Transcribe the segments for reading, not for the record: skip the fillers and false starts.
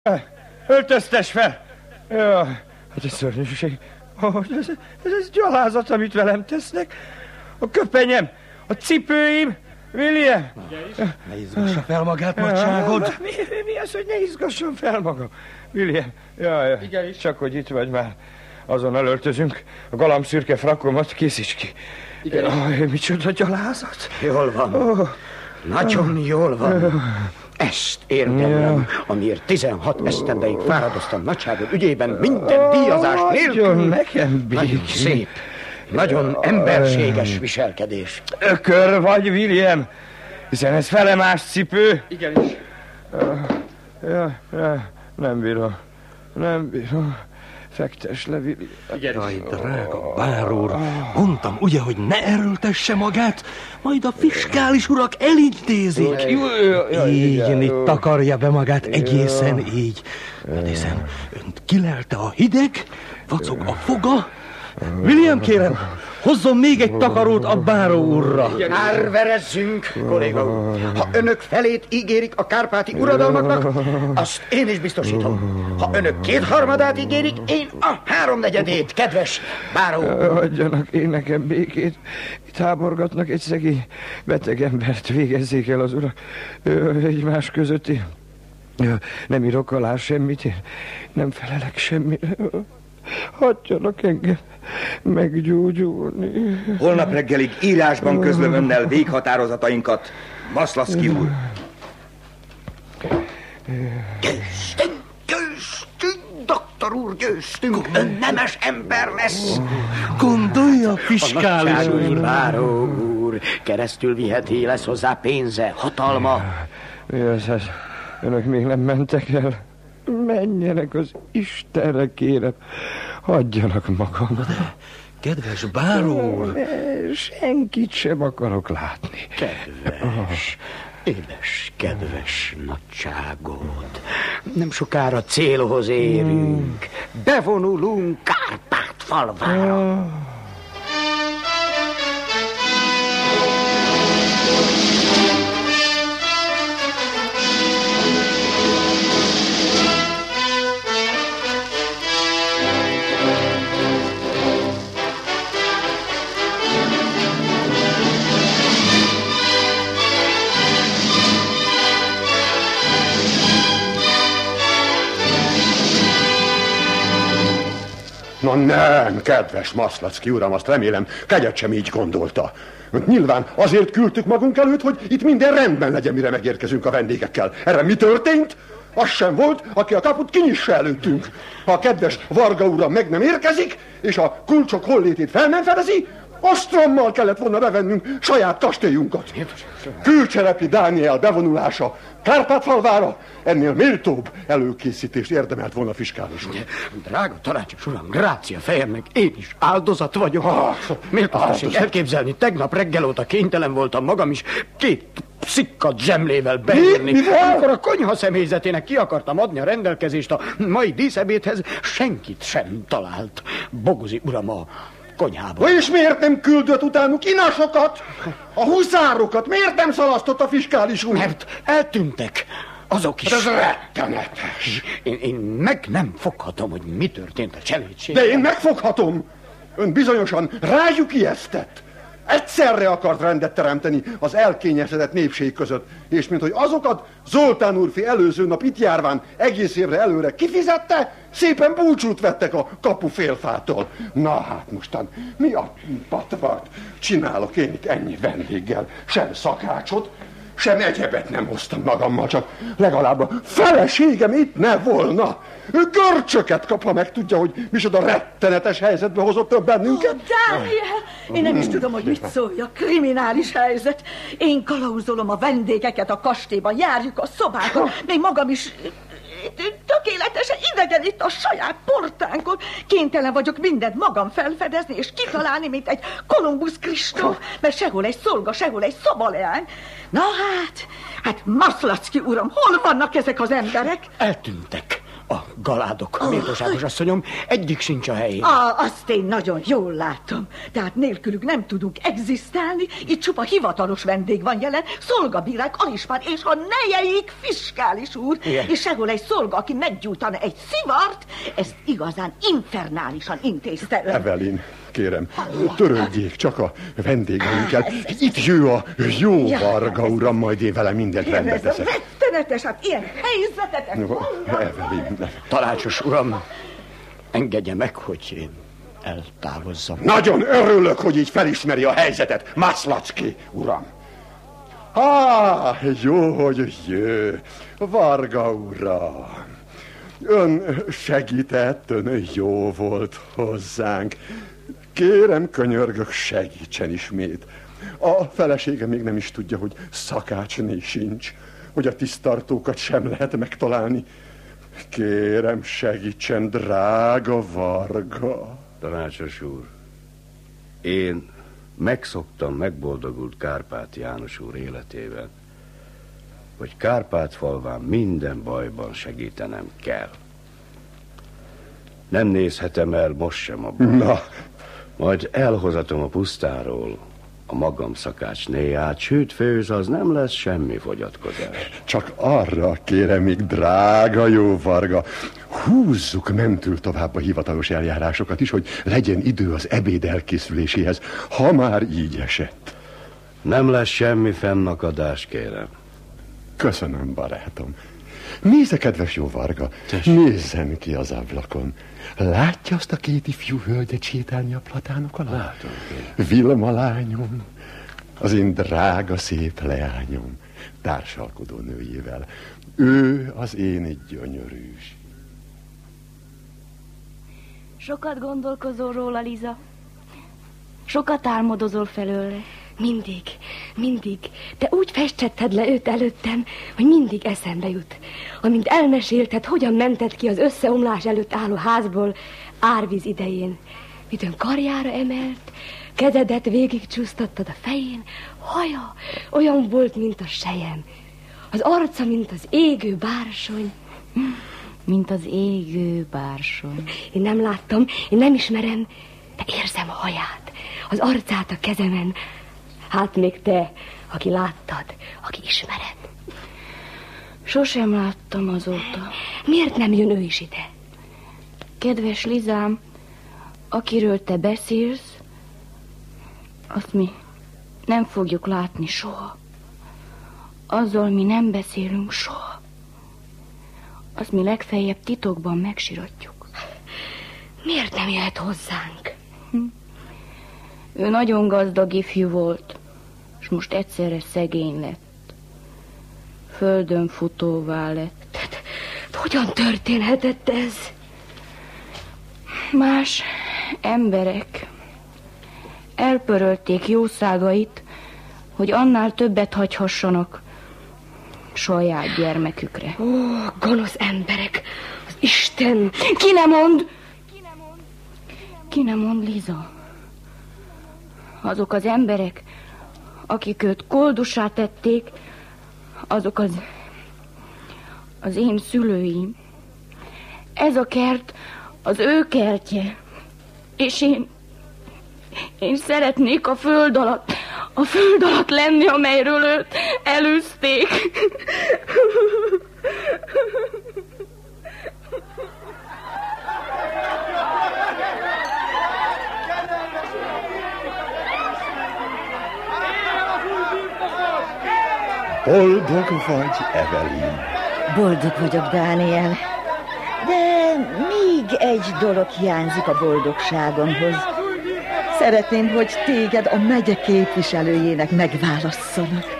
Öltöztes fel! Ja, hát ez szörnyűség. Ez gyalázat, amit velem tesznek. A köpenyem, a cipőim, William! Ne izgassa fel magát, nagyságod! Mi az, hogy ne izgassam fel magam? William, jaj, csak hogy itt vagy már. Azonnal öltözünk. A galambszürke frakkomat készíts ki. Micsoda gyalázat. Jól van. Nagyon jól van. Ezt érdemlem, amiért 16 esztendeig fáradoztam nagyságod ügyében minden díjazás nélkül. Nekem nagyon szép, nagyon emberséges viselkedés. Ökör vagy, William, hiszen ez felemás cipő. Igenis. Nem bírom. Fektes le, William. Jaj, drága bár úr, mondtam ugye, hogy ne erőltesse magát, majd a fiskális urak elintézik. Így takarja be magát egészen így. Hát hiszen önt kilelte a hideg, vacog a foga. William, kérem, hozzon még egy takarót a báró úrra. Árverezzünk, kolléga úr. Ha önök felét ígérik a kárpáti uradalmaknak, azt én is biztosítom. Ha önök 2/3 ígérik, én a 3/4, kedves báró úr. Adjanak én nekem békét. Itt háborgatnak egy szegény beteg embert, végezzék el az urak. Egymás közötti. Nem írok alá semmit, én nem felelek semmire. Hagyjanak engem meggyógyulni. Holnap reggelig írásban közlöm önnel véghatározatainkat, Maslaszki úr. Győztünk, doktor úr, győztünk. Ön nemes ember lesz. Gondolja, fiskális úr. Báró úr, keresztül viheti, lesz hozzá pénze, hatalma. Mi az ez? Önök még nem mentek el? Menjenek az Istenre, kérem. Hagyjanak magamra. De, kedves báró úr. Senkit sem akarok látni. Kedves, édes, kedves nagyságod. Nem sokára célhoz érünk. Bevonulunk Kárpát-falvára. Na nem, kedves Maslaszki uram, azt remélem, kegyet sem így gondolta. Nyilván azért küldtük magunk előtt, hogy itt minden rendben legyen, mire megérkezünk a vendégekkel. Erre mi történt? Az sem volt, aki a kaput kinyissa előttünk. Ha a kedves Varga uram meg nem érkezik, és a kulcsok hollétét fel nem fedezi, ostrommal kellett volna bevennünk saját kastélyunkat. Külcserepi Dániel bevonulása Kárpát-falvára ennél méltóbb előkészítést érdemelt volna fiskális úr. Drága tanácsos uram, grácia fejemnek, én is áldozat vagyok. Miért tessék elképzelni, tegnap reggel óta kénytelen voltam magam is 2 szikkat zsemlével beírni. Amikor a konyha személyzetének ki akartam adni a rendelkezést a mai díszebédhez, senkit sem talált. Boguzi uram a konyhában. És miért nem küldött utánuk inasokat? A huszárokat miért nem szalasztott a fiskális úr? Mert eltűntek. Azok is. Ez rettenetes. Én meg nem foghatom, hogy mi történt a cselédség. De én megfoghatom. Ön bizonyosan rájuk ijesztett. Egyszerre akart rendet teremteni az elkényesedett népség között, és mint hogy azokat Zoltán úrfi előző nap itt járván egész évre előre kifizette, szépen búcsút vettek a kapu félfától. Na hát mostan mi a patvart csinálok én itt ennyi vendéggel? Sem szakácsot, sem egyebet nem hoztam magammal, csak legalább a feleségem itt ne volna. Ő görcsöket kap, ha megtudja, hogy micsoda rettenetes helyzetbe hozott több bennünket. Dániel, én nem is tudom, hogy mit szóljak. Kriminális helyzet. Én kalauzolom a vendégeket a kastélyban, járjuk a szobákat, még magam is tökéletesen idegen itt a saját portánkon. Kénytelen vagyok mindent magam felfedezni és kitalálni, mint egy Kolumbusz Kristóf, mert sehol egy szolga, sehol egy szobaleány. Na hát Maslaszki uram, hol vannak ezek az emberek? Eltűntek. A galádok, méltóságos asszonyom, egyik sincs a helyén. Azt én nagyon jól látom. Tehát nélkülük nem tudunk egzisztálni, itt csupa hivatalos vendég van jelen, szolgabírák, alispár, és ha nejeik fiskális úr, igen. És sehol egy szolga, aki meggyújtana egy szivart, ezt igazán infernálisan intézte ön. Evelyn, kérem, törődjék csak a vendégeinkkel. Itt jő a jó Varga uram, majd én vele mindent rendbe teszek. Rettenetes, hát ilyen helyzetetek. Evelyn. Tanácsos uram, engedje meg, hogy én eltávozzam. Nagyon örülök, hogy így felismeri a helyzetet, Mászlacki uram. Jó, hogy jő, Varga uram. Ön segített, ön jó volt hozzánk. Kérem, könyörgök, segítsen ismét. A felesége még nem is tudja, hogy szakácsné sincs, hogy a tisztartókat sem lehet megtalálni. Kérem, segítsen, drága Varga. Tanácsos úr, én megszoktam megboldogult Kárpát János úr életében, hogy Kárpátfalván minden bajban segítenem kell. Nem nézhetem el most sem a bajt. Na. Majd elhozatom a pusztáról a magam szakácsnéját, sőt, főz, az nem lesz semmi fogyatkozás. Csak arra kérem még, drága jó Varga, húzzuk mentül tovább a hivatalos eljárásokat is, hogy legyen idő az ebéd elkészüléséhez, ha már így esett. Nem lesz semmi fennakadás, kérem. Köszönöm, barátom. Nézze, kedves jó Varga, nézzen ki az ablakon. Látja azt a két ifjú hölgyet sétálni a platánok alatt? Látom. Vilma lányom, az én drága szép leányom, társalkodó nőjével. Ő az én gyönyörűs. Sokat gondolkozol róla, Liza. Sokat álmodozol felőle. Mindig. Te úgy festetted le őt előttem, hogy mindig eszembe jut. Amint elmesélted, hogyan mented ki az összeomlás előtt álló házból árvíz idején. Midőn karjára emelt, kezedet végigcsúsztattad a fején, haja olyan volt, mint a sejem. Az arca, mint az égő bársony. Mint az égő bársony. Én nem láttam, én nem ismerem, de érzem a haját, az arcát a kezemen. Hát még te, aki láttad, aki ismered. Sosem láttam azóta. Miért nem jön ő is ide? Kedves Lizám, akiről te beszélsz, azt mi nem fogjuk látni soha. Azzal mi nem beszélünk soha. Azt mi legfeljebb titokban megsiratjuk. Miért nem jöhet hozzánk? Ő nagyon gazdag ifjú volt, és most egyszerre szegény lett. Földön futóvá lett. Hogyan történhetett ez? Más emberek elpörölték jószágait, hogy annál többet hagyhassanak saját gyermekükre. Ó, gonosz emberek! Az Isten! Ki ne mond? Ki ne mond, Liza? Azok az emberek, akik őt koldussá tették, azok az én szülőim. Ez a kert az ő kertje. És én szeretnék a föld alatt lenni, amelyről őt elűzték. Boldog vagy, Evelyn? Boldog vagyok, Dániel. De még egy dolog hiányzik a boldogságomhoz. Szeretném, hogy téged a megye képviselőjének megválasszanak.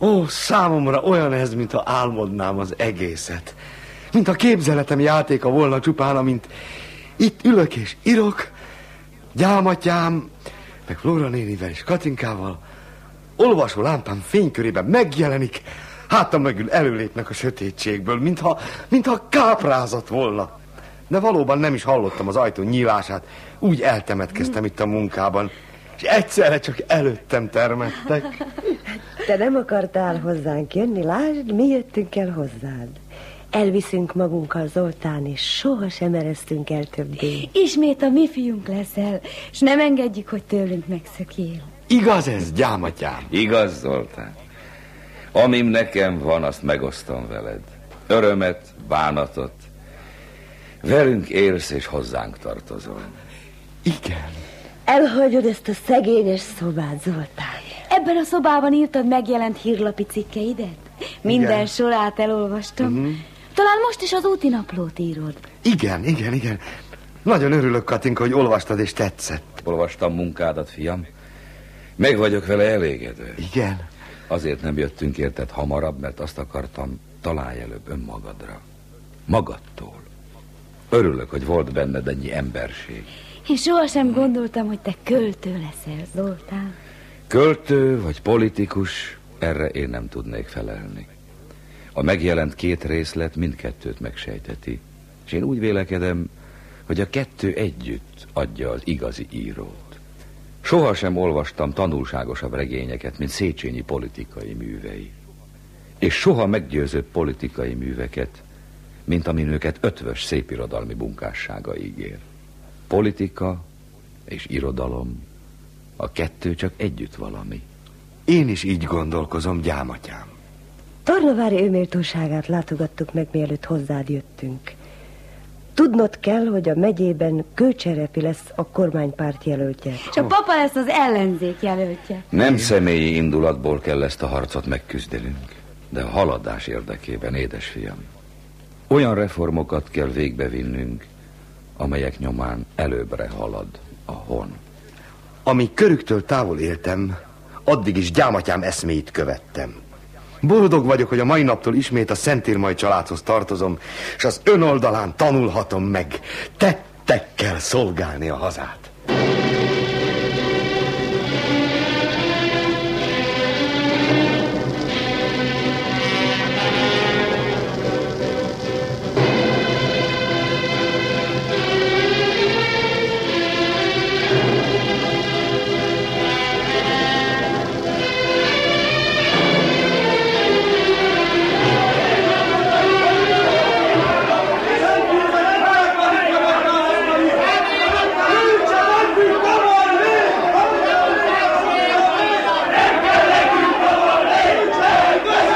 Ó, számomra olyan ez, mintha álmodnám az egészet. Mint a képzeletem játéka volna csupán, amint itt ülök és írok, Gyámatyám, meg Flóra nénivel és Katinkával, olvasó lámpám fénykörében megjelenik, hátam mögül előlépnek a sötétségből, mintha káprázat volna. De valóban nem is hallottam az ajtó nyílását, úgy eltemetkeztem itt a munkában, és egyszerre csak előttem termettek. Te nem akartál hozzánk jönni, lásd, mi jöttünk el hozzád. Elviszünk magunkkal, Zoltán, és sohasem eresztünk el többé. Ismét a mi fiunk leszel, és nem engedjük, hogy tőlünk megszökjél. Igaz ez, Gyámatyám? Igaz, Zoltán. Amim nekem van, azt megosztom veled. Örömet, bánatot. Velünk élsz, és hozzánk tartozol. Igen. Elhagyod ezt a szegényes szobát, Zoltán. Ebben a szobában írtad megjelent hírlapi cikkeidet? Minden sorát elolvastam. Talán most is az úti naplót írod. Igen. Nagyon örülök, Katinka, hogy olvastad és tetszett. Olvastam munkádat, fiam. Meg vagyok vele elégedve. Igen. Azért nem jöttünk érted hamarabb, mert azt akartam, találj előbb önmagadra. Magadtól. Örülök, hogy volt benned ennyi emberség. Én sohasem gondoltam, hogy te költő leszel, Zoltán. Költő vagy politikus, erre én nem tudnék felelni. A megjelent 2 részlet mindkettőt megsejteti, és én úgy vélekedem, hogy a 2 együtt adja az igazi írót. Sohasem olvastam tanulságosabb regényeket, mint Széchenyi politikai művei. És soha meggyőzőbb politikai műveket, mint amin őket ötvös szépirodalmi munkássága ígér. Politika és irodalom, a 2 csak együtt valami. Én is így gondolkozom, Gyámatyám. Tornavári őméltóságát látogattuk meg, mielőtt hozzád jöttünk. Tudnod kell, hogy a megyében Kőcserepi lesz a kormánypárt jelöltje. És a papa lesz az ellenzék jelöltje. Nem személyi indulatból kell ezt a harcot megküzdenünk, de a haladás érdekében, édesfiam. Olyan reformokat kell végbevinnünk, amelyek nyomán előbbre halad a hon. Amíg körüktől távol éltem, addig is Gyámatyám eszméit követtem. Boldog vagyok, hogy a mai naptól ismét a Szentírmai családhoz tartozom, és az ön oldalán tanulhatom meg tettekkel szolgálni a hazát.